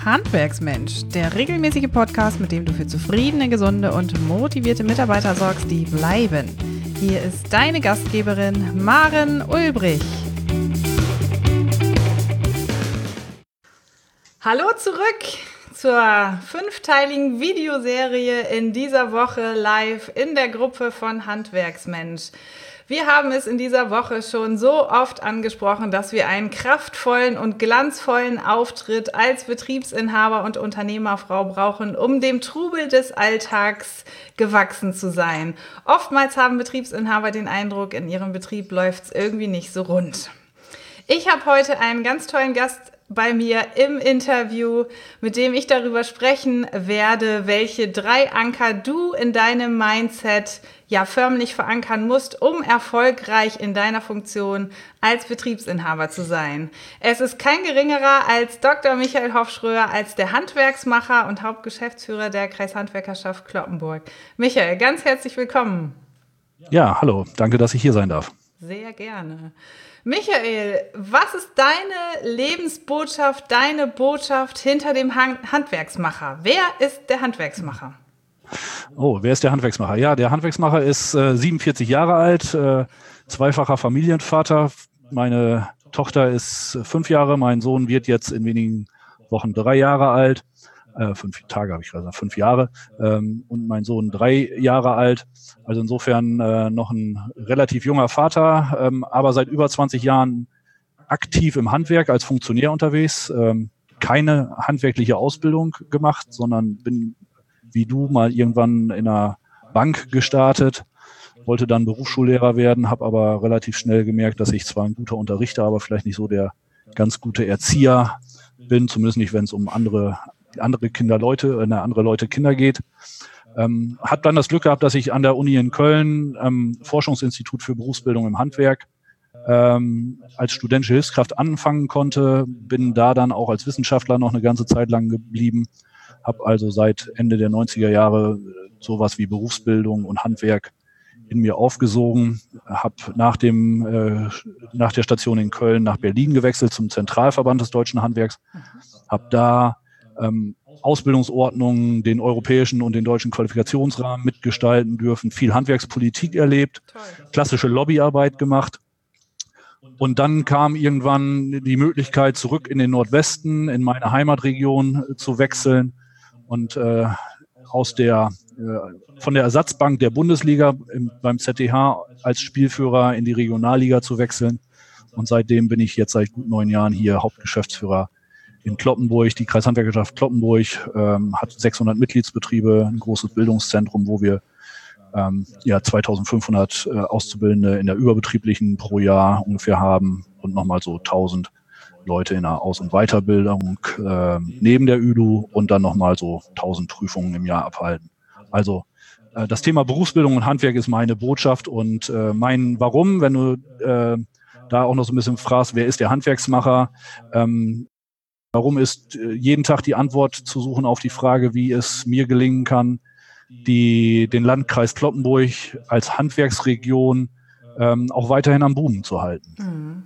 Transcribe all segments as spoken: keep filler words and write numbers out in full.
Handwerksmensch, der regelmäßige Podcast, mit dem du für zufriedene, gesunde und motivierte Mitarbeiter sorgst, die bleiben. Hier ist deine Gastgeberin Maren Ulbrich. Hallo zurück zur fünfteiligen Videoserie in dieser Woche live in der Gruppe von Handwerksmensch. Wir haben es in dieser Woche schon so oft angesprochen, dass wir einen kraftvollen und glanzvollen Auftritt als Betriebsinhaber und Unternehmerfrau brauchen, um dem Trubel des Alltags gewachsen zu sein. Oftmals haben Betriebsinhaber den Eindruck, in ihrem Betrieb läuft es irgendwie nicht so rund. Ich habe heute einen ganz tollen Gast bei mir im Interview, mit dem ich darüber sprechen werde, welche drei Anker du in deinem Mindset ja förmlich verankern musst, um erfolgreich in deiner Funktion als Betriebsinhaber zu sein. Es ist kein geringerer als Doktor Michael Hofschröer, als der Handwerksmacher und Hauptgeschäftsführer der Kreishandwerkerschaft Cloppenburg. Michael, ganz herzlich willkommen. Ja, hallo, danke, dass ich hier sein darf. Sehr gerne. Michael, was ist deine Lebensbotschaft, deine Botschaft hinter dem Handwerksmacher? Wer ist der Handwerksmacher? Oh, wer ist der Handwerksmacher? Ja, der Handwerksmacher ist äh, siebenundvierzig Jahre alt, äh, zweifacher Familienvater. Meine Tochter ist äh, fünf Jahre, mein Sohn wird jetzt in wenigen Wochen drei Jahre alt. Äh, fünf Tage habe ich gesagt, fünf Jahre. Ähm, und mein Sohn drei Jahre alt. Also insofern äh, noch ein relativ junger Vater, ähm, aber seit über zwanzig Jahren aktiv im Handwerk als Funktionär unterwegs. Ähm, keine handwerkliche Ausbildung gemacht, sondern bin wie du mal irgendwann in einer Bank gestartet, wollte dann Berufsschullehrer werden, habe aber relativ schnell gemerkt, dass ich zwar ein guter Unterrichter, aber vielleicht nicht so der ganz gute Erzieher bin, zumindest nicht, wenn es um andere andere Kinder, Leute, äh, andere Leute, Kinder geht. Ähm, hat dann das Glück gehabt, dass ich an der Uni in Köln, ähm, Forschungsinstitut für Berufsbildung im Handwerk, ähm, als studentische Hilfskraft anfangen konnte, bin da dann auch als Wissenschaftler noch eine ganze Zeit lang geblieben, habe also seit Ende der neunziger Jahre sowas wie Berufsbildung und Handwerk in mir aufgesogen, habe nach dem äh, nach der Station in Köln nach Berlin gewechselt zum Zentralverband des deutschen Handwerks, habe da ähm, Ausbildungsordnungen, den europäischen und den deutschen Qualifikationsrahmen mitgestalten dürfen, viel Handwerkspolitik erlebt, klassische Lobbyarbeit gemacht. Und dann kam irgendwann die Möglichkeit, zurück in den Nordwesten, in meine Heimatregion äh, zu wechseln und äh, aus der äh, von der Ersatzbank der Bundesliga im, beim Z D H als Spielführer in die Regionalliga zu wechseln. Und seitdem bin ich jetzt seit gut neun Jahren hier Hauptgeschäftsführer in Cloppenburg. Die Kreishandwerkerschaft Cloppenburg ähm, hat sechshundert Mitgliedsbetriebe, ein großes Bildungszentrum, wo wir ähm, ja zweitausendfünfhundert äh, Auszubildende in der überbetrieblichen pro Jahr ungefähr haben und nochmal so tausend Leute in der Aus- und Weiterbildung äh, neben der Ü L U und dann nochmal so tausend Prüfungen im Jahr abhalten. Also äh, das Thema Berufsbildung und Handwerk ist meine Botschaft und äh, mein Warum, wenn du äh, da auch noch so ein bisschen fragst, wer ist der Handwerksmacher? Ähm, warum ist äh, jeden Tag die Antwort zu suchen auf die Frage, wie es mir gelingen kann, die, den Landkreis Cloppenburg als Handwerksregion ähm, auch weiterhin am Boomen zu halten. Mhm.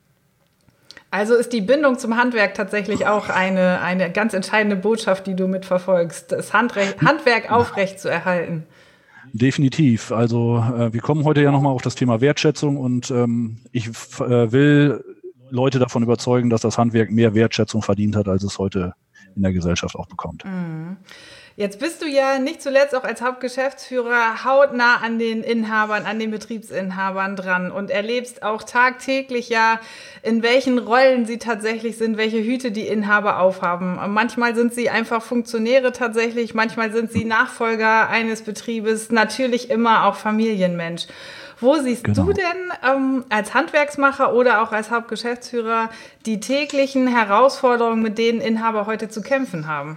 Also ist die Bindung zum Handwerk tatsächlich auch eine, eine ganz entscheidende Botschaft, die du mitverfolgst, das Handre- Handwerk aufrecht zu erhalten. Definitiv. Also äh, wir kommen heute ja nochmal auf das Thema Wertschätzung und ähm, ich äh, will Leute davon überzeugen, dass das Handwerk mehr Wertschätzung verdient hat, als es heute in der Gesellschaft auch bekommt. Mhm. Jetzt bist du ja nicht zuletzt auch als Hauptgeschäftsführer hautnah an den Inhabern, an den Betriebsinhabern dran und erlebst auch tagtäglich ja, in welchen Rollen sie tatsächlich sind, welche Hüte die Inhaber aufhaben. Manchmal sind sie einfach Funktionäre tatsächlich, manchmal sind sie Nachfolger eines Betriebes, natürlich immer auch Familienmensch. Wo siehst genau. du denn ähm, als Handwerksmacher oder auch als Hauptgeschäftsführer die täglichen Herausforderungen, mit denen Inhaber heute zu kämpfen haben?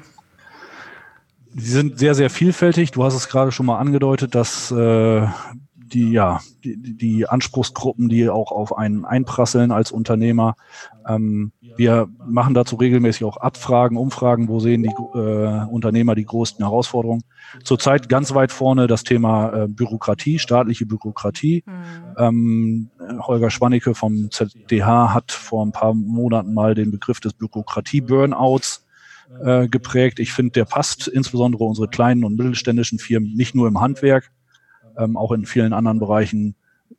Die sind sehr, sehr vielfältig. Du hast es gerade schon mal angedeutet, dass äh, die, ja, die, die Anspruchsgruppen, die auch auf einen einprasseln als Unternehmer. Ähm, wir machen dazu regelmäßig auch Abfragen, Umfragen, wo sehen die äh, Unternehmer die größten Herausforderungen. Zurzeit ganz weit vorne das Thema äh, Bürokratie, staatliche Bürokratie. Mhm. Ähm, Holger Schwannecke vom Z D H hat vor ein paar Monaten mal den Begriff des Bürokratie-Burnouts äh, geprägt. Ich finde, der passt insbesondere unsere kleinen und mittelständischen Firmen nicht nur im Handwerk, ähm, auch in vielen anderen Bereichen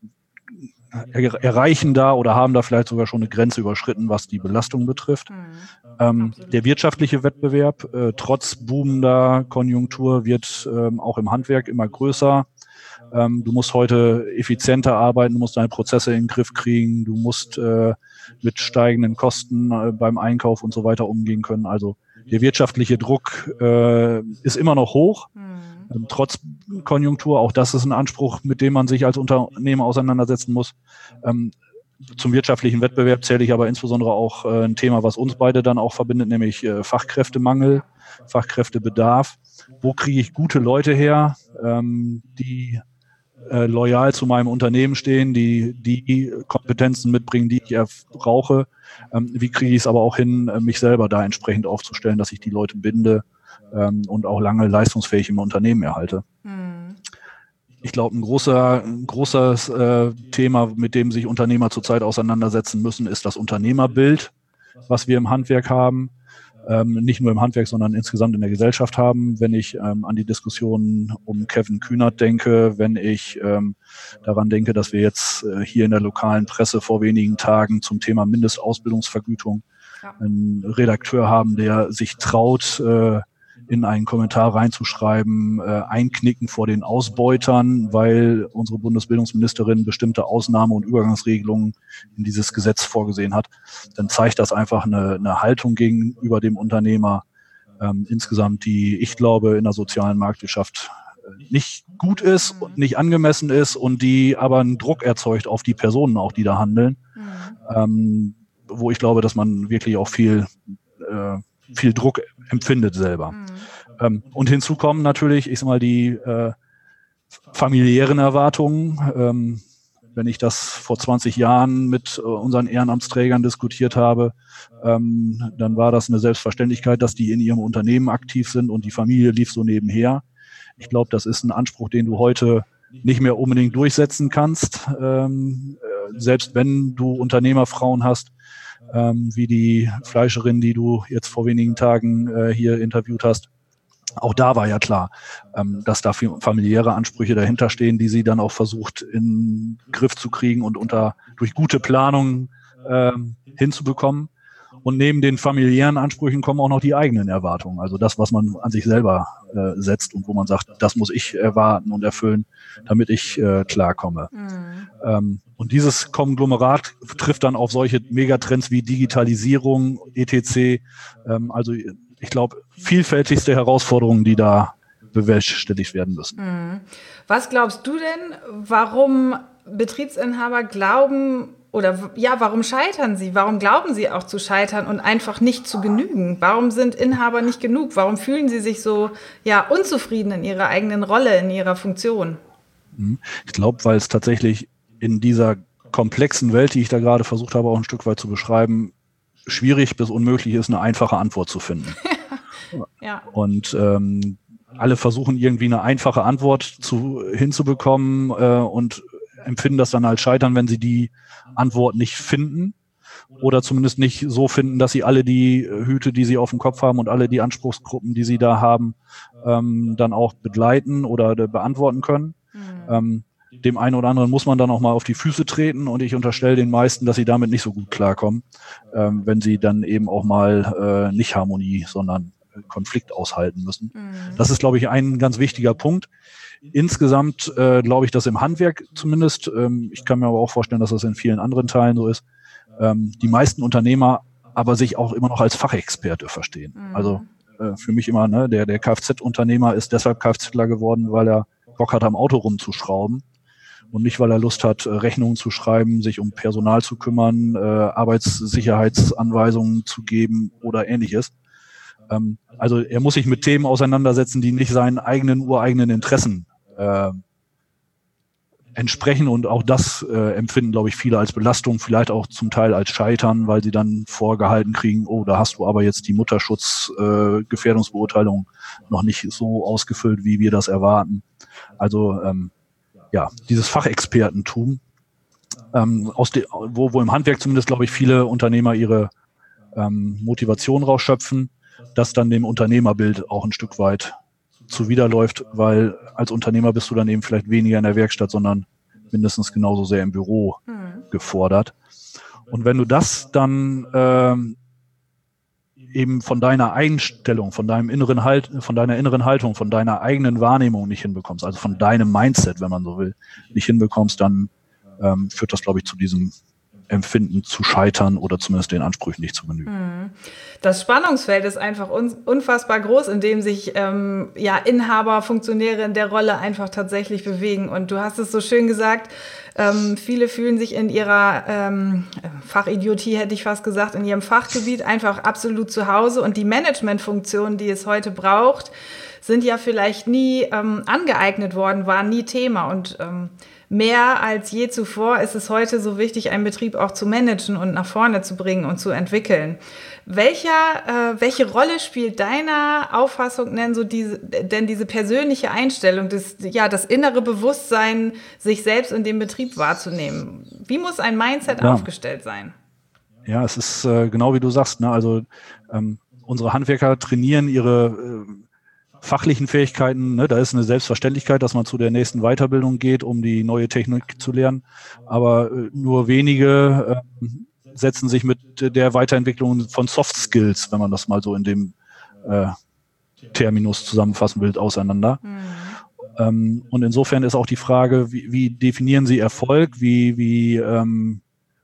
er, erreichen da oder haben da vielleicht sogar schon eine Grenze überschritten, was die Belastung betrifft. Mhm. Ähm, der wirtschaftliche Wettbewerb, äh, trotz boomender Konjunktur, wird ähm, auch im Handwerk immer größer. Ähm, du musst heute effizienter arbeiten, du musst deine Prozesse in den Griff kriegen, du musst äh, mit steigenden Kosten äh, beim Einkauf und so weiter umgehen können. Also der wirtschaftliche Druck äh, ist immer noch hoch, mhm. ähm, trotz Konjunktur. Auch das ist ein Anspruch, mit dem man sich als Unternehmer auseinandersetzen muss. Ähm, zum wirtschaftlichen Wettbewerb zähle ich aber insbesondere auch äh, ein Thema, was uns beide dann auch verbindet, nämlich äh, Fachkräftemangel, Fachkräftebedarf. Wo kriege ich gute Leute her, ähm, die äh, loyal zu meinem Unternehmen stehen, die die Kompetenzen mitbringen, die ich brauche? Ähm, wie kriege ich es aber auch hin, äh, mich selber da entsprechend aufzustellen, dass ich die Leute binde ähm, und auch lange leistungsfähig im Unternehmen erhalte? Mhm. Ich glaube, ein großer, ein großes äh, Thema, mit dem sich Unternehmer zurzeit auseinandersetzen müssen, ist das Unternehmerbild, was wir im Handwerk haben. Ähm, nicht nur im Handwerk, sondern insgesamt in der Gesellschaft haben. Wenn ich ähm, an die Diskussion um Kevin Kühnert denke, wenn ich ähm, daran denke, dass wir jetzt äh, hier in der lokalen Presse vor wenigen Tagen zum Thema Mindestausbildungsvergütung ja. einen Redakteur haben, der sich traut, äh, in einen Kommentar reinzuschreiben, äh, einknicken vor den Ausbeutern, weil unsere Bundesbildungsministerin bestimmte Ausnahme- und Übergangsregelungen in dieses Gesetz vorgesehen hat, dann zeigt das einfach eine, eine Haltung gegenüber dem Unternehmer ähm, insgesamt, die, ich glaube, in der sozialen Marktwirtschaft nicht gut ist und nicht angemessen ist und die aber einen Druck erzeugt auf die Personen auch, die da handeln, mhm. ähm, wo ich glaube, dass man wirklich auch viel äh, viel Druck empfindet selber. Mhm. Ähm, und hinzu kommen natürlich, ich sag mal, die äh, familiären Erwartungen. Ähm, wenn ich das vor zwanzig Jahren mit äh, unseren Ehrenamtsträgern diskutiert habe, ähm, dann war das eine Selbstverständlichkeit, dass die in ihrem Unternehmen aktiv sind und die Familie lief so nebenher. Ich glaube, das ist ein Anspruch, den du heute nicht mehr unbedingt durchsetzen kannst, ähm, äh, selbst wenn du Unternehmerfrauen hast, Ähm, wie die Fleischerin, die du jetzt vor wenigen Tagen äh, hier interviewt hast. Auch da war ja klar, ähm, dass da familiäre Ansprüche dahinter stehen, die sie dann auch versucht in den Griff zu kriegen und unter durch gute Planung ähm, hinzubekommen. Und neben den familiären Ansprüchen kommen auch noch die eigenen Erwartungen. Also das, was man an sich selber äh, setzt und wo man sagt, das muss ich erwarten und erfüllen, damit ich äh, klarkomme. Mhm. Ähm, und dieses Konglomerat trifft dann auf solche Megatrends wie Digitalisierung, et cetera. Ähm, also ich glaube, vielfältigste Herausforderungen, die da bewerkstelligt werden müssen. Mhm. Was glaubst du denn, warum Betriebsinhaber glauben, oder ja, warum scheitern sie? Warum glauben sie auch zu scheitern und einfach nicht zu genügen? Warum sind Inhaber nicht genug? Warum fühlen sie sich so ja, unzufrieden in ihrer eigenen Rolle, in ihrer Funktion? Ich glaube, weil es tatsächlich in dieser komplexen Welt, die ich da gerade versucht habe, auch ein Stück weit zu beschreiben, schwierig bis unmöglich ist, eine einfache Antwort zu finden. Ja. Und ähm, alle versuchen irgendwie eine einfache Antwort zu, hinzubekommen äh, und empfinden das dann als Scheitern, wenn sie die Antwort nicht finden oder zumindest nicht so finden, dass sie alle die Hüte, die sie auf dem Kopf haben und alle die Anspruchsgruppen, die sie da haben, ähm, dann auch begleiten oder beantworten können. Mhm. Ähm, dem einen oder anderen muss man dann auch mal auf die Füße treten und ich unterstelle den meisten, dass sie damit nicht so gut klarkommen, ähm, wenn sie dann eben auch mal äh, nicht Harmonie, sondern Konflikt aushalten müssen. Mhm. Das ist, glaube ich, ein ganz wichtiger Punkt. Insgesamt äh, glaube ich, dass im Handwerk zumindest, ähm, ich kann mir aber auch vorstellen, dass das in vielen anderen Teilen so ist, ähm, die meisten Unternehmer aber sich auch immer noch als Fachexperte verstehen. Mhm. Also äh, für mich immer, ne, der, der Kfz-Unternehmer ist deshalb Kfzler geworden, weil er Bock hat, am Auto rumzuschrauben und nicht, weil er Lust hat, Rechnungen zu schreiben, sich um Personal zu kümmern, äh, Arbeitssicherheitsanweisungen zu geben oder ähnliches. Ähm, also er muss sich mit Themen auseinandersetzen, die nicht seinen eigenen, ureigenen Interessen äh, entsprechen und auch das äh, empfinden, glaube ich, viele als Belastung, vielleicht auch zum Teil als Scheitern, weil sie dann vorgehalten kriegen, oh, da hast du aber jetzt die Mutterschutz-Gefährdungsbeurteilung äh, noch nicht so ausgefüllt, wie wir das erwarten. Also ähm, ja, dieses Fachexpertentum, ähm, aus de, wo, wo im Handwerk zumindest, glaube ich, viele Unternehmer ihre ähm, Motivation rausschöpfen. das dann dem Unternehmerbild auch ein Stück weit zuwiderläuft, weil als Unternehmer bist du dann eben vielleicht weniger in der Werkstatt, sondern mindestens genauso sehr im Büro mhm. gefordert. Und wenn du das dann ähm, eben von deiner Einstellung, von deinem inneren Halt, von deiner inneren Haltung, von deiner eigenen Wahrnehmung nicht hinbekommst, also von deinem Mindset, wenn man so will, nicht hinbekommst, dann ähm, führt das, glaube ich, zu diesem Empfinden zu scheitern oder zumindest den Ansprüchen nicht zu genügen. Das Spannungsfeld ist einfach un- unfassbar groß, in dem sich ähm, ja, Inhaber, Funktionäre in der Rolle einfach tatsächlich bewegen. Und du hast es so schön gesagt, ähm, viele fühlen sich in ihrer ähm, Fachidiotie, hätte ich fast gesagt, in ihrem Fachgebiet einfach absolut zu Hause. Und die Managementfunktionen, die es heute braucht, sind ja vielleicht nie ähm, angeeignet worden, waren nie Thema. Und ähm, mehr als je zuvor ist es heute so wichtig, einen Betrieb auch zu managen und nach vorne zu bringen und zu entwickeln. Welcher, äh, welche Rolle spielt deiner Auffassung denn, so diese, denn diese persönliche Einstellung, das, ja, das innere Bewusstsein, sich selbst in dem Betrieb wahrzunehmen? Wie muss ein Mindset ja. aufgestellt sein? Ja, es ist äh, genau wie du sagst, ne? Also ähm, unsere Handwerker trainieren ihre äh, fachlichen Fähigkeiten, ne, da ist eine Selbstverständlichkeit, dass man zu der nächsten Weiterbildung geht, um die neue Technik zu lernen. Aber äh, nur wenige äh, setzen sich mit der Weiterentwicklung von Soft Skills, wenn man das mal so in dem äh, Terminus zusammenfassen will, auseinander. Mhm. Ähm, und insofern ist auch die Frage, wie, wie definieren Sie Erfolg? Wie, wie ähm,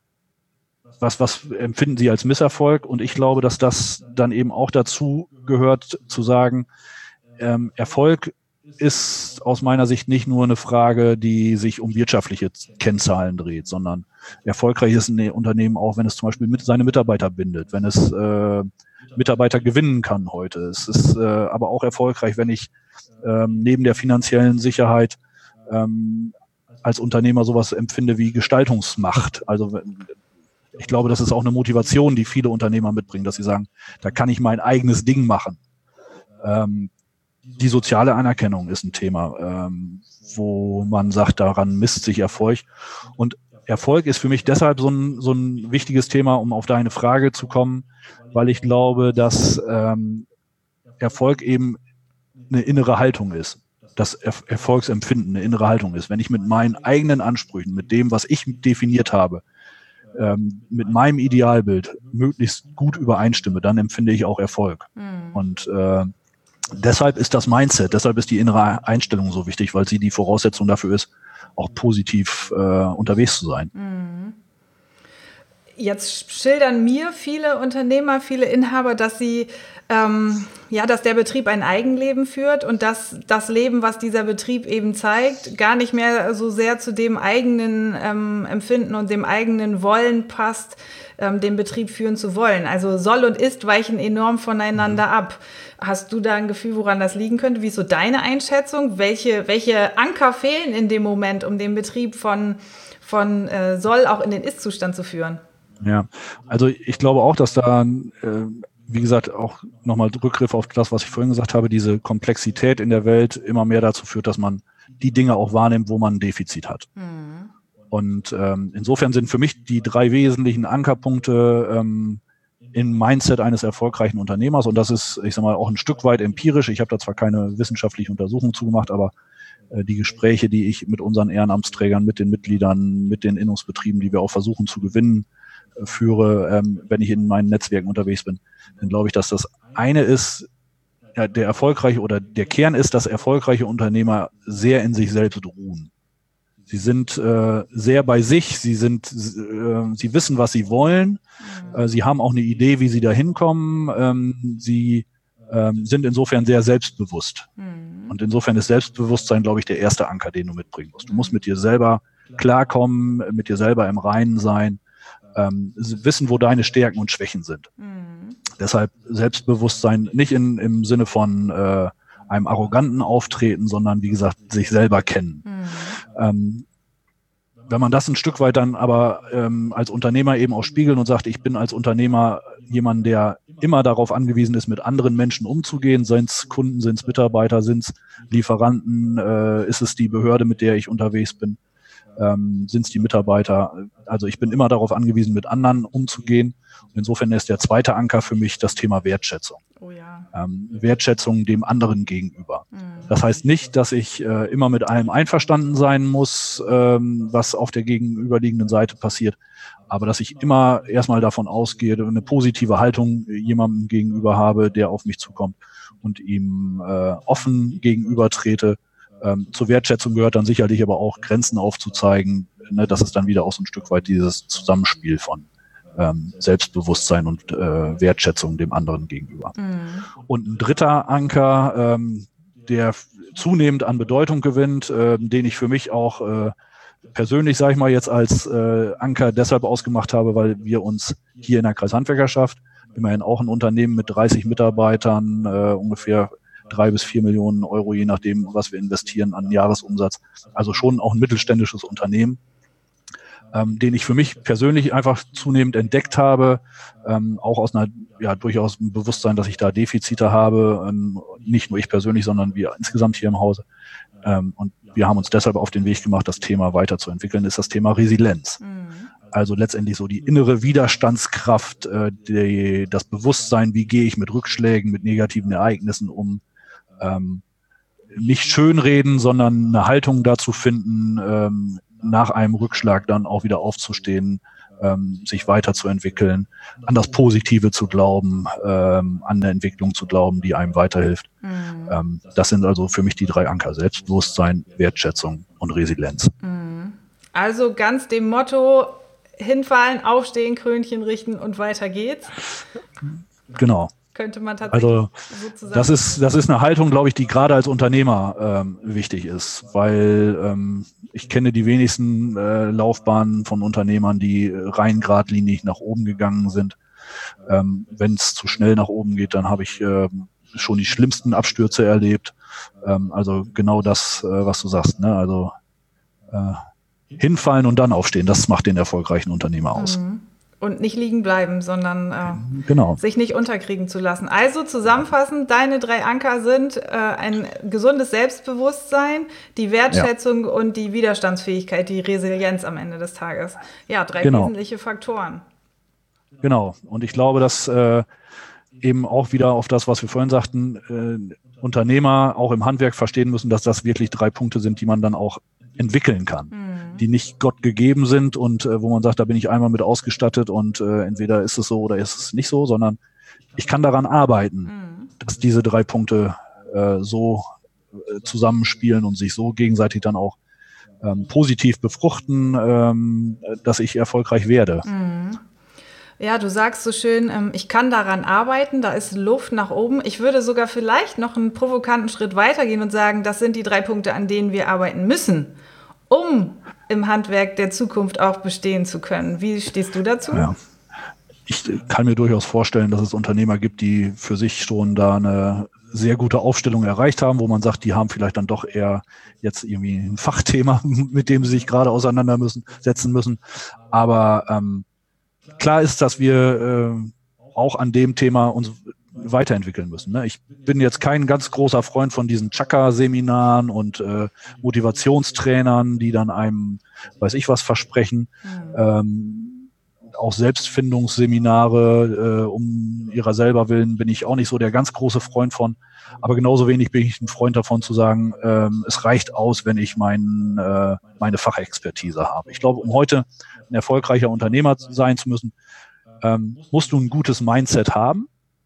was, was empfinden Sie als Misserfolg? Und ich glaube, dass das dann eben auch dazu gehört, zu sagen, Ähm, Erfolg ist aus meiner Sicht nicht nur eine Frage, die sich um wirtschaftliche Kennzahlen dreht, sondern erfolgreich ist ein Unternehmen auch, wenn es zum Beispiel mit seine Mitarbeiter bindet, wenn es äh, Mitarbeiter gewinnen kann heute. Es ist äh, aber auch erfolgreich, wenn ich ähm, neben der finanziellen Sicherheit ähm, als Unternehmer sowas empfinde wie Gestaltungsmacht. Also ich glaube, das ist auch eine Motivation, die viele Unternehmer mitbringen, dass sie sagen, da kann ich mein eigenes Ding machen. Ähm, Die soziale Anerkennung ist ein Thema, ähm, wo man sagt, daran misst sich Erfolg. Und Erfolg ist für mich deshalb so ein, so ein wichtiges Thema, um auf deine Frage zu kommen, weil ich glaube, dass ähm, Erfolg eben eine innere Haltung ist. Das er- Erfolgsempfinden eine innere Haltung ist. Wenn ich mit meinen eigenen Ansprüchen, mit dem, was ich definiert habe, ähm, mit meinem Idealbild möglichst gut übereinstimme, dann empfinde ich auch Erfolg. Mhm. Und äh, deshalb ist das Mindset, deshalb ist die innere Einstellung so wichtig, weil sie die Voraussetzung dafür ist, auch positiv äh, unterwegs zu sein. Jetzt schildern mir viele Unternehmer, viele Inhaber, dass sie, ähm, ja, dass der Betrieb ein Eigenleben führt und dass das Leben, was dieser Betrieb eben zeigt, gar nicht mehr so sehr zu dem eigenen ähm, Empfinden und dem eigenen Wollen passt, ähm, den Betrieb führen zu wollen. Also soll und ist weichen enorm voneinander mhm. ab. Hast du da ein Gefühl, woran das liegen könnte? Wie ist so deine Einschätzung? Welche, welche Anker fehlen in dem Moment, um den Betrieb von, von äh, Soll auch in den Ist-Zustand zu führen? Ja, also ich glaube auch, dass da, äh, wie gesagt, auch nochmal Rückgriff auf das, was ich vorhin gesagt habe, diese Komplexität in der Welt immer mehr dazu führt, dass man die Dinge auch wahrnimmt, wo man ein Defizit hat. Mhm. Und ähm, insofern sind für mich die drei wesentlichen Ankerpunkte ähm, im Mindset eines erfolgreichen Unternehmers, und das ist, ich sag mal, auch ein Stück weit empirisch. Ich habe da zwar keine wissenschaftliche Untersuchung zugemacht, aber äh, die Gespräche, die ich mit unseren Ehrenamtsträgern, mit den Mitgliedern, mit den Innungsbetrieben, die wir auch versuchen zu gewinnen, äh, führe, ähm, wenn ich in meinen Netzwerken unterwegs bin, dann glaube ich, dass das eine ist, ja, der erfolgreiche oder der Kern ist, dass erfolgreiche Unternehmer sehr in sich selbst ruhen. Sie sind äh, sehr bei sich, sie sind, äh, sie wissen, was sie wollen, äh, sie haben auch eine Idee, wie sie da hinkommen, ähm, sie ähm, sind insofern sehr selbstbewusst. Mhm. Und insofern ist Selbstbewusstsein, glaube ich, der erste Anker, den du mitbringen musst. Du musst mit dir selber klarkommen, mit dir selber im Reinen sein, ähm, wissen, wo deine Stärken und Schwächen sind. Mhm. Deshalb Selbstbewusstsein nicht in, im Sinne von äh, einem arroganten Auftreten, sondern wie gesagt, sich selber kennen. Mhm. Ähm, wenn man das ein Stück weit dann aber ähm, als Unternehmer eben auch spiegeln und sagt, ich bin als Unternehmer jemand, der immer darauf angewiesen ist, mit anderen Menschen umzugehen, sind es Kunden, sind es Mitarbeiter, sind es Lieferanten, äh, ist es die Behörde, mit der ich unterwegs bin, Ähm, sind es die Mitarbeiter? Also ich bin immer darauf angewiesen, mit anderen umzugehen. Und insofern ist der zweite Anker für mich das Thema Wertschätzung. Oh ja. Ähm, Wertschätzung dem anderen gegenüber. Mhm. Das heißt nicht, dass ich äh, immer mit allem einverstanden sein muss, ähm, was auf der gegenüberliegenden Seite passiert, aber dass ich immer erstmal davon ausgehe, eine positive Haltung jemandem gegenüber habe, der auf mich zukommt und ihm äh, offen gegenüber trete. Ähm, zur Wertschätzung gehört dann sicherlich aber auch Grenzen aufzuzeigen. Ne, das ist dann wieder auch so ein Stück weit dieses Zusammenspiel von ähm, Selbstbewusstsein und äh, Wertschätzung dem anderen gegenüber. Mhm. Und ein dritter Anker, ähm, der zunehmend an Bedeutung gewinnt, äh, den ich für mich auch äh, persönlich, sage ich mal, jetzt als äh, Anker deshalb ausgemacht habe, weil wir uns hier in der Kreishandwerkerschaft, immerhin auch ein Unternehmen mit dreißig Mitarbeitern, äh, ungefähr drei bis vier Millionen Euro, je nachdem, was wir investieren an Jahresumsatz, also schon auch ein mittelständisches Unternehmen, ähm, den ich für mich persönlich einfach zunehmend entdeckt habe, ähm, auch aus einer, ja, durchaus ein Bewusstsein, dass ich da Defizite habe, ähm, nicht nur ich persönlich, sondern wir insgesamt hier im Hause. Ähm, und wir haben uns deshalb auf den Weg gemacht, das Thema weiterzuentwickeln, ist das Thema Resilienz. Mhm. Also letztendlich so die innere Widerstandskraft, äh, die, das Bewusstsein, wie gehe ich mit Rückschlägen, mit negativen Ereignissen um, ähm, nicht schönreden, sondern eine Haltung dazu finden, ähm, nach einem Rückschlag dann auch wieder aufzustehen, ähm, sich weiterzuentwickeln, an das Positive zu glauben, ähm, an eine Entwicklung zu glauben, die einem weiterhilft. Mhm. Ähm, das sind also für mich die drei Anker: Selbstbewusstsein, Wertschätzung und Resilienz. Mhm. Also ganz dem Motto: hinfallen, aufstehen, Krönchen richten und weiter geht's. Genau. Könnte man tatsächlich also, so das ist das ist eine Haltung, glaube ich, die gerade als Unternehmer ähm, wichtig ist, weil ähm, ich kenne die wenigsten äh, Laufbahnen von Unternehmern, die rein geradlinig nach oben gegangen sind. Ähm, wenn es zu schnell nach oben geht, dann habe ich äh, schon die schlimmsten Abstürze erlebt. Ähm, also genau das, äh, was du sagst, ne? Also äh, hinfallen und dann aufstehen, das macht den erfolgreichen Unternehmer aus. Mhm. Und nicht liegen bleiben, sondern äh, genau. sich nicht unterkriegen zu lassen. Also zusammenfassend, deine drei Anker sind äh, ein gesundes Selbstbewusstsein, die Wertschätzung ja. und die Widerstandsfähigkeit, die Resilienz am Ende des Tages. Ja, drei genau. wesentliche Faktoren. Genau. Und ich glaube, dass äh, eben auch wieder auf das, was wir vorhin sagten, äh, Unternehmer auch im Handwerk verstehen müssen, dass das wirklich drei Punkte sind, die man dann auch entwickeln kann, mhm. die nicht Gott gegeben sind und äh, wo man sagt, da bin ich einmal mit ausgestattet und äh, entweder ist es so oder ist es nicht so, sondern ich kann daran arbeiten, mhm. dass diese drei Punkte äh, so äh, zusammenspielen und sich so gegenseitig dann auch ähm, positiv befruchten, ähm, dass ich erfolgreich werde. Mhm. Ja, du sagst so schön, ähm, ich kann daran arbeiten, da ist Luft nach oben. Ich würde sogar vielleicht noch einen provokanten Schritt weitergehen und sagen, das sind die drei Punkte, an denen wir arbeiten müssen, um im Handwerk der Zukunft auch bestehen zu können. Wie stehst du dazu? Ja. Ich kann mir durchaus vorstellen, dass es Unternehmer gibt, die für sich schon da eine sehr gute Aufstellung erreicht haben, wo man sagt, die haben vielleicht dann doch eher jetzt irgendwie ein Fachthema, mit dem sie sich gerade auseinander müssen, setzen müssen. Aber ähm, klar ist, dass wir äh, auch an dem Thema uns weiterentwickeln müssen. Ne? Ich bin jetzt kein ganz großer Freund von diesen Chakra-Seminaren und äh, Motivationstrainern, die dann einem, weiß ich was, versprechen. Mhm. Ähm, auch Selbstfindungsseminare, äh, um ihrer selber willen, bin ich auch nicht so der ganz große Freund von. Aber genauso wenig bin ich ein Freund davon zu sagen, ähm, es reicht aus, wenn ich mein, äh, meine Fachexpertise habe. Ich glaube, um heute ein erfolgreicher Unternehmer sein zu müssen, ähm, musst du ein gutes Mindset haben.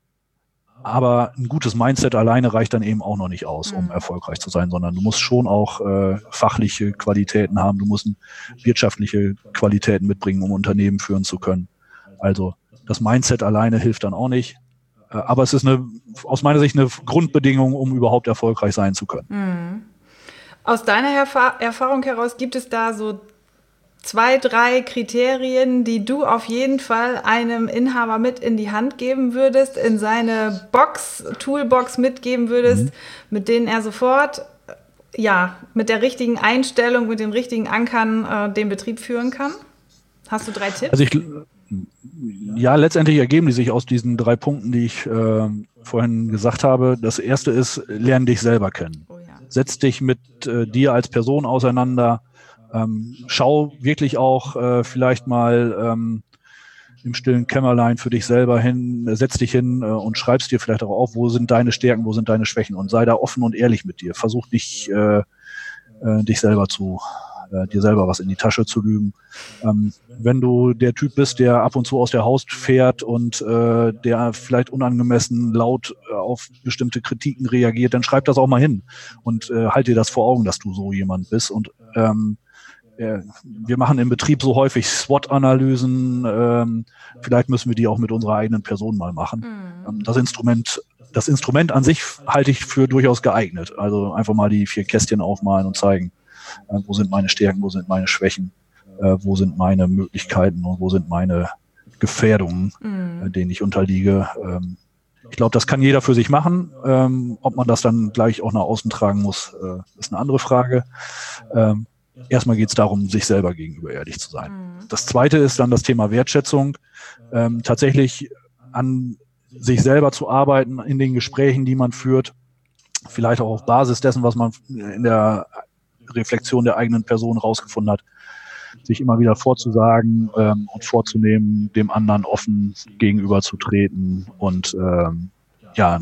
Aber ein gutes Mindset alleine reicht dann eben auch noch nicht aus, um erfolgreich zu sein, sondern du musst schon auch äh, fachliche Qualitäten haben, du musst wirtschaftliche Qualitäten mitbringen, um Unternehmen führen zu können. Also das Mindset alleine hilft dann auch nicht. Äh, aber es ist eine, aus meiner Sicht eine Grundbedingung, um überhaupt erfolgreich sein zu können. Mhm. Aus deiner Erfa- Erfahrung heraus gibt es da so zwei, drei Kriterien, die du auf jeden Fall einem Inhaber mit in die Hand geben würdest, in seine Box, Toolbox mitgeben würdest, mhm. mit denen er sofort, ja, mit der richtigen Einstellung, mit den richtigen Ankern äh, den Betrieb führen kann? Hast du drei Tipps? Also ich, ja, letztendlich ergeben die sich aus diesen drei Punkten, die ich äh, vorhin gesagt habe. Das erste ist, lerne dich selber kennen. Oh ja. Setz dich mit äh, dir als Person auseinander. Ähm, schau wirklich auch äh, vielleicht mal ähm, im stillen Kämmerlein für dich selber hin, setz dich hin äh, und schreibst dir vielleicht auch auf, wo sind deine Stärken, wo sind deine Schwächen und sei da offen und ehrlich mit dir. Versuch nicht, äh, äh, dich selber zu, äh, dir selber was in die Tasche zu lügen. Ähm, wenn du der Typ bist, der ab und zu aus der Haus fährt und äh, der vielleicht unangemessen laut äh, auf bestimmte Kritiken reagiert, dann schreib das auch mal hin und äh, halt dir das vor Augen, dass du so jemand bist und ähm, wir machen im Betrieb so häufig SWOT-Analysen. Ähm, vielleicht müssen wir die auch mit unserer eigenen Person mal machen. Mhm. Das Instrument, das Instrument an sich halte ich für durchaus geeignet. Also einfach mal die vier Kästchen aufmalen und zeigen, äh, wo sind meine Stärken, wo sind meine Schwächen, äh, wo sind meine Möglichkeiten und wo sind meine Gefährdungen, mhm. äh, denen ich unterliege. Ähm, ich glaube, das kann jeder für sich machen. Ähm, ob man das dann gleich auch nach außen tragen muss, äh, ist eine andere Frage. Ähm, Erstmal geht es darum, sich selber gegenüber ehrlich zu sein. Mhm. Das Zweite ist dann das Thema Wertschätzung. Ähm, tatsächlich an sich selber zu arbeiten in den Gesprächen, die man führt, vielleicht auch auf Basis dessen, was man in der Reflexion der eigenen Person rausgefunden hat, sich immer wieder vorzusagen ähm, und vorzunehmen, dem anderen offen gegenüberzutreten und ähm, ja,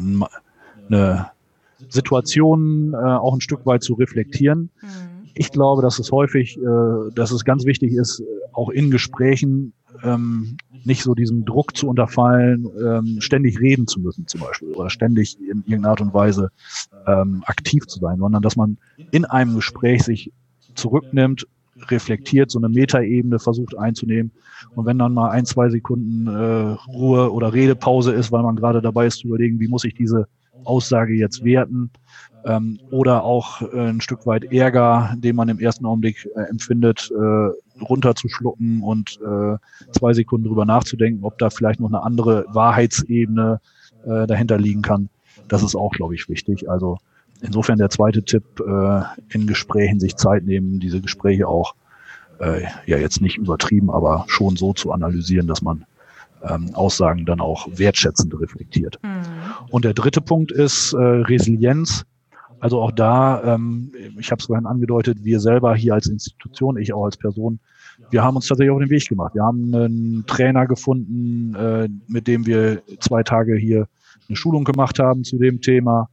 eine Situation äh, auch ein Stück weit zu reflektieren. Mhm. Ich glaube, dass es häufig, äh, dass es ganz wichtig ist, auch in Gesprächen ähm, nicht so diesem Druck zu unterfallen, ähm, ständig reden zu müssen zum Beispiel oder ständig in irgendeiner Art und Weise ähm, aktiv zu sein, sondern dass man in einem Gespräch sich zurücknimmt, reflektiert, so eine Metaebene versucht einzunehmen und wenn dann mal ein, zwei Sekunden äh, Ruhe oder Redepause ist, weil man gerade dabei ist zu überlegen, wie muss ich diese Aussage jetzt werten, ähm, oder auch äh, ein Stück weit Ärger, den man im ersten Augenblick äh, empfindet, äh, runterzuschlucken und äh, zwei Sekunden drüber nachzudenken, ob da vielleicht noch eine andere Wahrheitsebene äh, dahinter liegen kann. Das ist auch, glaube ich, wichtig. Also insofern der zweite Tipp, äh, in Gesprächen sich Zeit nehmen, diese Gespräche auch, äh, ja jetzt nicht übertrieben, aber schon so zu analysieren, dass man ähm, Aussagen dann auch wertschätzend reflektiert. Mhm. Und der dritte Punkt ist äh, Resilienz. Also auch da, ähm, ich habe es vorhin angedeutet, wir selber hier als Institution, ich auch als Person, wir haben uns tatsächlich auf den Weg gemacht. Wir haben einen Trainer gefunden, äh, mit dem wir zwei Tage hier eine Schulung gemacht haben zu dem Thema.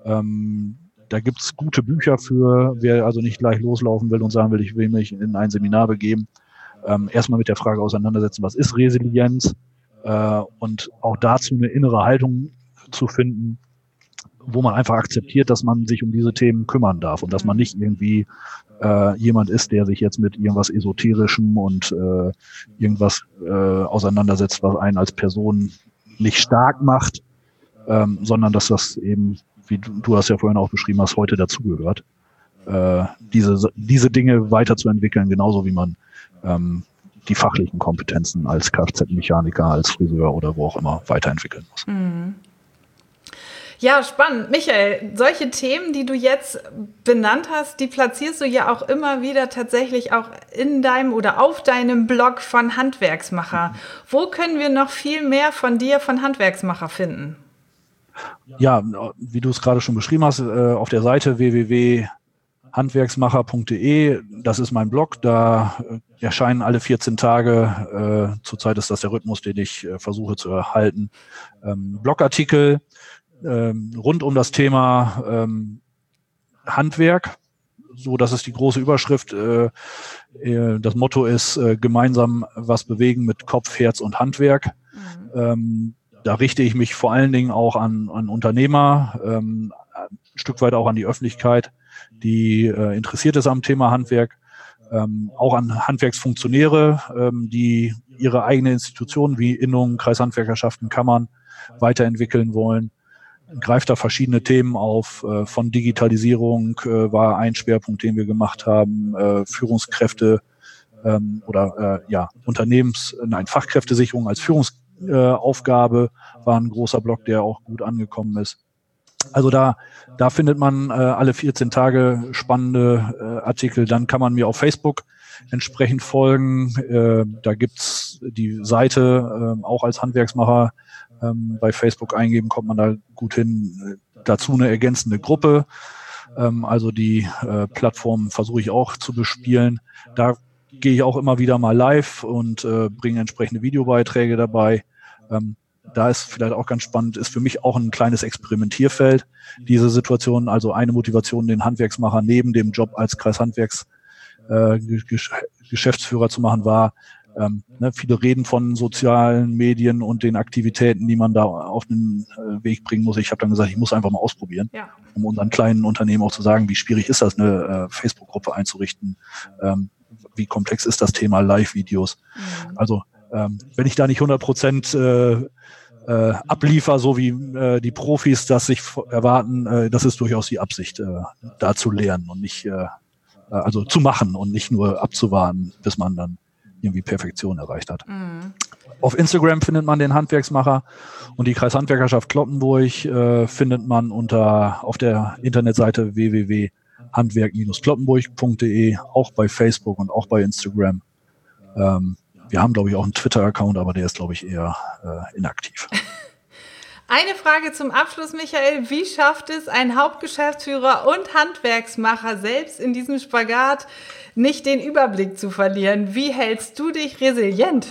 Ähm, da gibt's gute Bücher für, wer also nicht gleich loslaufen will und sagen will, ich will mich in ein Seminar begeben. Ähm, erstmal mit der Frage auseinandersetzen, was ist Resilienz? Äh, und auch dazu eine innere Haltung zu finden, wo man einfach akzeptiert, dass man sich um diese Themen kümmern darf und dass man nicht irgendwie äh, jemand ist, der sich jetzt mit irgendwas Esoterischem und äh, irgendwas äh, auseinandersetzt, was einen als Person nicht stark macht, ähm, sondern dass das eben, wie du, du hast ja vorhin auch beschrieben hast, heute dazugehört, äh, diese, diese Dinge weiterzuentwickeln, genauso wie man ähm, die fachlichen Kompetenzen als Kfz-Mechaniker, als Friseur oder wo auch immer weiterentwickeln muss. Mhm. Ja, spannend. Michael, solche Themen, die du jetzt benannt hast, die platzierst du ja auch immer wieder tatsächlich auch in deinem oder auf deinem Blog von Handwerksmacher. Wo können wir noch viel mehr von dir, von Handwerksmacher finden? Ja, wie du es gerade schon beschrieben hast, auf der Seite w w w punkt handwerksmacher punkt d e, das ist mein Blog, da erscheinen alle vierzehn Tage, äh, zurzeit ist das der Rhythmus, den ich äh, versuche zu erhalten, ähm, Blogartikel, Ähm, rund um das Thema ähm, Handwerk, so das ist die große Überschrift. Äh, äh, das Motto ist äh, gemeinsam was bewegen mit Kopf, Herz und Handwerk. Mhm. Ähm, da richte ich mich vor allen Dingen auch an, an Unternehmer, ähm, ein Stück weit auch an die Öffentlichkeit, die äh, interessiert ist am Thema Handwerk, ähm, auch an Handwerksfunktionäre, ähm, die ihre eigene Institution wie Innungen, Kreishandwerkerschaften, Kammern weiterentwickeln wollen. Greift da verschiedene Themen auf, äh, von Digitalisierung äh, war ein Schwerpunkt, den wir gemacht haben, äh, Führungskräfte ähm, oder äh, ja Unternehmens, nein Fachkräftesicherung als Führungsaufgabe äh, war ein großer Block, der auch gut angekommen ist. Also da da findet man äh, alle vierzehn Tage spannende äh, Artikel. Dann kann man mir auf Facebook entsprechend folgen. Äh, da gibt's die Seite äh, auch als Handwerksmacher. Bei Facebook eingeben, kommt man da gut hin. Dazu eine ergänzende Gruppe. Ähm, also die äh, Plattform versuche ich auch zu bespielen. Da gehe ich auch immer wieder mal live und äh, bringe entsprechende Videobeiträge dabei. Ähm, da ist vielleicht auch ganz spannend, ist für mich auch ein kleines Experimentierfeld, diese Situation, also eine Motivation, den Handwerksmacher neben dem Job als Kreishandwerks äh, Gesch- Geschäftsführer zu machen, war, ähm, ne, viele reden von sozialen Medien und den Aktivitäten, die man da auf den äh, Weg bringen muss. Ich habe dann gesagt, ich muss einfach mal ausprobieren, Ja. um unseren kleinen Unternehmen auch zu sagen, wie schwierig ist das, eine äh, Facebook-Gruppe einzurichten, ähm, wie komplex ist das Thema Live-Videos. Mhm. Also ähm, wenn ich da nicht hundert Prozent äh, äh, abliefer, so wie äh, die Profis das sich f- erwarten, äh, das ist durchaus die Absicht, äh, da zu lernen und nicht, äh, also zu machen und nicht nur abzuwarten, bis man dann irgendwie Perfektion erreicht hat. Mhm. Auf Instagram findet man den Handwerksmacher und die Kreishandwerkerschaft Cloppenburg äh, findet man unter auf der Internetseite w w w punkt handwerk Bindestrich cloppenburg punkt de, auch bei Facebook und auch bei Instagram. Ähm, wir haben, glaube ich, auch einen Twitter-Account, aber der ist, glaube ich, eher äh, inaktiv. Eine Frage zum Abschluss, Michael. Wie schafft es ein Hauptgeschäftsführer und Handwerksmacher selbst in diesem Spagat nicht den Überblick zu verlieren? Wie hältst du dich resilient?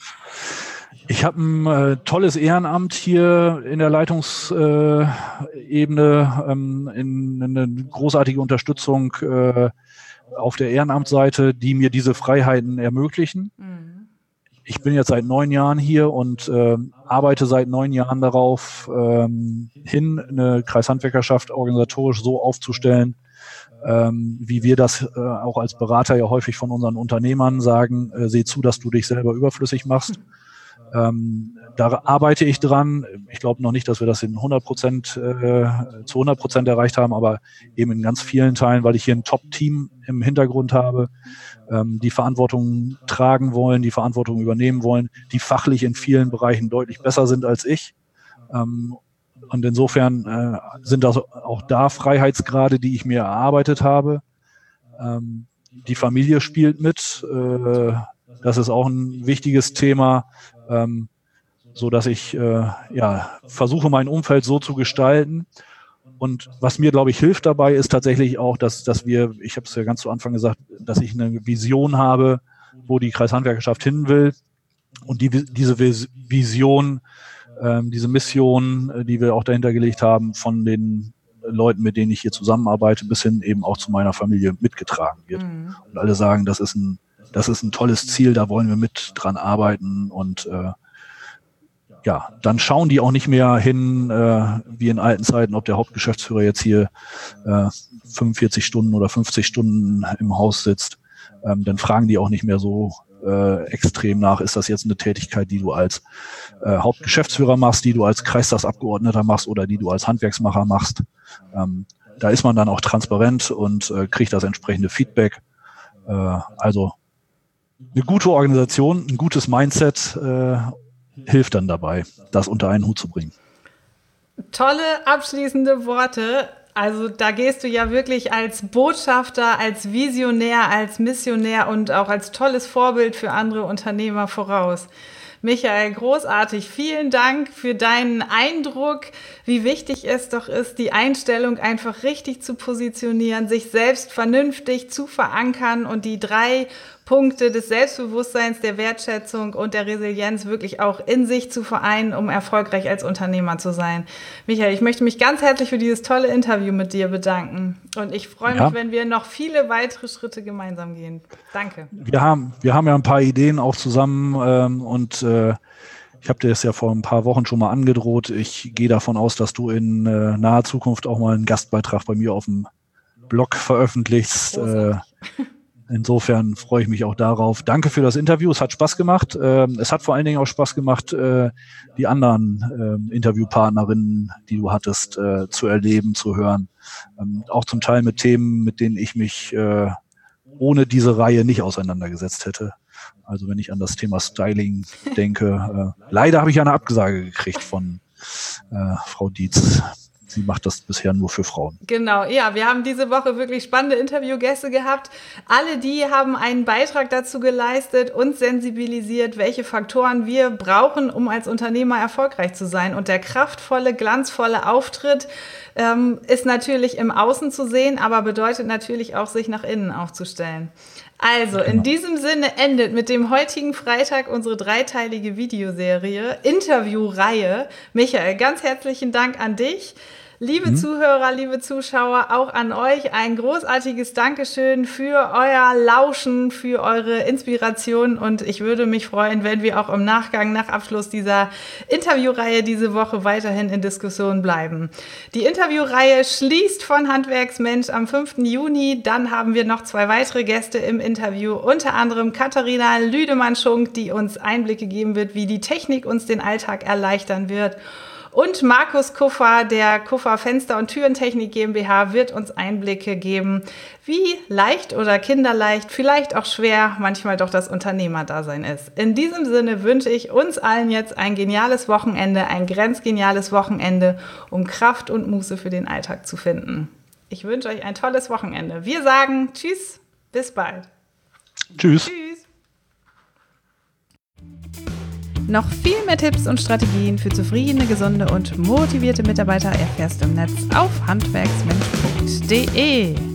Ich habe ein äh, tolles Ehrenamt hier in der Leitungsebene, äh, ähm, in, in eine großartige Unterstützung äh, auf der Ehrenamtsseite, die mir diese Freiheiten ermöglichen. Mhm. Ich bin jetzt seit neun Jahren hier und äh, arbeite seit neun Jahren darauf ähm, hin, eine Kreishandwerkerschaft organisatorisch so aufzustellen, ähm, wie wir das äh, auch als Berater ja häufig von unseren Unternehmern sagen, äh, seh zu, dass du dich selber überflüssig machst. Ähm, da arbeite ich dran. Ich glaube noch nicht, dass wir das in hundert Prozent, äh, zu hundert Prozent erreicht haben, aber eben in ganz vielen Teilen, weil ich hier ein Top-Team im Hintergrund habe, ähm, die Verantwortung tragen wollen, die Verantwortung übernehmen wollen, die fachlich in vielen Bereichen deutlich besser sind als ich. Ähm, und insofern äh, sind das auch da Freiheitsgrade, die ich mir erarbeitet habe. Ähm, die Familie spielt mit. Äh, das ist auch ein wichtiges Thema. Ähm, so dass ich äh, ja versuche, mein Umfeld so zu gestalten. Und was mir, glaube ich, hilft dabei, ist tatsächlich auch, dass, dass wir, ich habe es ja ganz zu Anfang gesagt, dass ich eine Vision habe, wo die Kreishandwerkerschaft hin will. Und die, diese Vision, ähm, diese Mission, die wir auch dahinter gelegt haben, von den Leuten, mit denen ich hier zusammenarbeite, bis hin eben auch zu meiner Familie mitgetragen wird. Mhm. Und alle sagen, das ist ein, das ist ein tolles Ziel, da wollen wir mit dran arbeiten. Und äh, ja, dann schauen die auch nicht mehr hin, äh, wie in alten Zeiten, ob der Hauptgeschäftsführer jetzt hier äh, fünfundvierzig Stunden oder fünfzig Stunden im Haus sitzt. Ähm, dann fragen die auch nicht mehr so äh, extrem nach, ist das jetzt eine Tätigkeit, die du als äh, Hauptgeschäftsführer machst, die du als Kreistagsabgeordneter machst oder die du als Handwerksmacher machst. Ähm, da ist man dann auch transparent und äh, kriegt das entsprechende Feedback. Äh, also eine gute Organisation, ein gutes Mindset äh, hilft dann dabei, das unter einen Hut zu bringen. Tolle abschließende Worte. Also da gehst du ja wirklich als Botschafter, als Visionär, als Missionär und auch als tolles Vorbild für andere Unternehmer voraus. Michael, großartig. Vielen Dank für deinen Eindruck, wie wichtig es doch ist, die Einstellung einfach richtig zu positionieren, sich selbst vernünftig zu verankern und die drei Punkte des Selbstbewusstseins, der Wertschätzung und der Resilienz wirklich auch in sich zu vereinen, um erfolgreich als Unternehmer zu sein. Michael, ich möchte mich ganz herzlich für dieses tolle Interview mit dir bedanken. Und ich freue ja. mich, wenn wir noch viele weitere Schritte gemeinsam gehen. Danke. Wir haben, wir haben ja ein paar Ideen auch zusammen ähm, und äh, ich habe dir das ja vor ein paar Wochen schon mal angedroht. Ich gehe davon aus, dass du in äh, naher Zukunft auch mal einen Gastbeitrag bei mir auf dem Blog veröffentlichst. Äh, Insofern freue ich mich auch darauf. Danke für das Interview. Es hat Spaß gemacht. Ähm, es hat vor allen Dingen auch Spaß gemacht, äh, die anderen ähm, Interviewpartnerinnen, die du hattest, äh, zu erleben, zu hören. Ähm, auch zum Teil mit Themen, mit denen ich mich äh, ohne diese Reihe nicht auseinandergesetzt hätte. Also wenn ich an das Thema Styling denke. Äh, leider habe ich eine Absage gekriegt von äh, Frau Dietz. sie macht das bisher nur für Frauen. Genau, ja, wir haben diese Woche wirklich spannende Interviewgäste gehabt. Alle die haben einen Beitrag dazu geleistet, uns sensibilisiert, welche Faktoren wir brauchen, um als Unternehmer erfolgreich zu sein. Und der kraftvolle, glanzvolle Auftritt ähm, ist natürlich im Außen zu sehen, aber bedeutet natürlich auch, sich nach innen aufzustellen. Also, genau. In diesem Sinne endet mit dem heutigen Freitag unsere dreiteilige Videoserie, Interviewreihe. Michael, ganz herzlichen Dank an dich. Liebe mhm. Zuhörer, liebe Zuschauer, auch an euch ein großartiges Dankeschön für euer Lauschen, für eure Inspiration und ich würde mich freuen, wenn wir auch im Nachgang, nach Abschluss dieser Interviewreihe diese Woche weiterhin in Diskussion bleiben. Die Interviewreihe schließt von Handwerksmensch am fünften Juni, dann haben wir noch zwei weitere Gäste im Interview, unter anderem Katharina Lüdemann-Schunk, die uns Einblicke geben wird, wie die Technik uns den Alltag erleichtern wird. Und Markus Kuffer, der Kuffer Fenster- und Türentechnik GmbH, wird uns Einblicke geben, wie leicht oder kinderleicht, vielleicht auch schwer, manchmal doch das Unternehmerdasein ist. In diesem Sinne wünsche ich uns allen jetzt ein geniales Wochenende, ein grenzgeniales Wochenende, um Kraft und Muße für den Alltag zu finden. Ich wünsche euch ein tolles Wochenende. Wir sagen Tschüss, bis bald. Tschüss. Tschüss. Noch viel mehr Tipps und Strategien für zufriedene, gesunde und motivierte Mitarbeiter erfährst du im Netz auf handwerksmensch punkt de.